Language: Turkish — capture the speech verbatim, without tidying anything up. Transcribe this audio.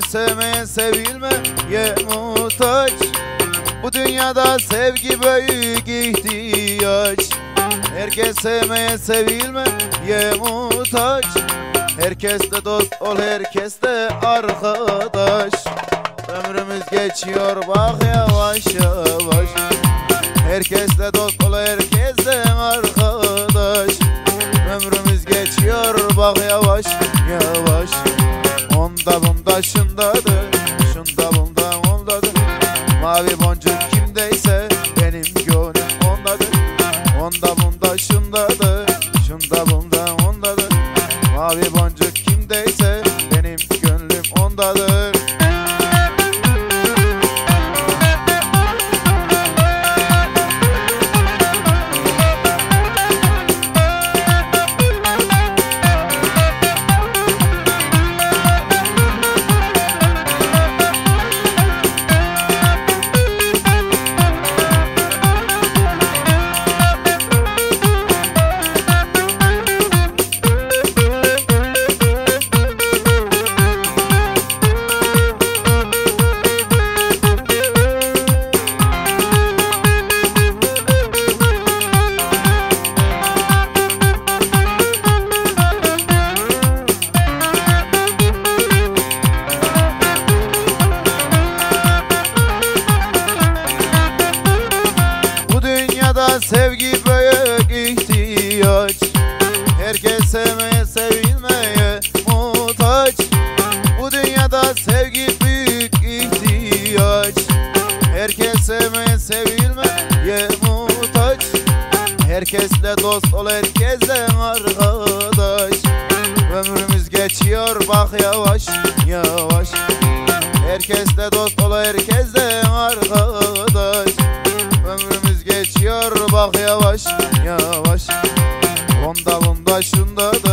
sevmeye sevilmeye muhtaç. Bu dünyada sevgi büyük ihtiyaç. Herkes sevmeye sevilmeye muhtaç. Herkes de dost ol, herkes de arkadaş. Ömrümüz geçiyor bak yavaş yavaş. Herkes de dost ol, herkes de arkadaş. Ömrümüz geçiyor bak yavaş yavaş. Onda bunda şundadır, şunda bunda ondadır. Mavi boncuk kimdeyse benim gönlüm ondadır. Onda bunda şundadır, şunda bunda ondadır. Mavi boncuk kimdeyse benim gönlüm ondadır. Sevgi büyük ihtiyaç. Herkes sevmeye sevilmeye muhtaç. Bu dünyada sevgi büyük ihtiyaç. Herkes sevmeye sevilmeye muhtaç. Herkesle dost ol, herkesle arkadaş. Ömrümüz geçiyor bak yavaş yavaş. Herkesle dost ol, herkesle arkadaş. Ömrümüz geçiyor bak yavaş yavaş. Onda bunda şunda da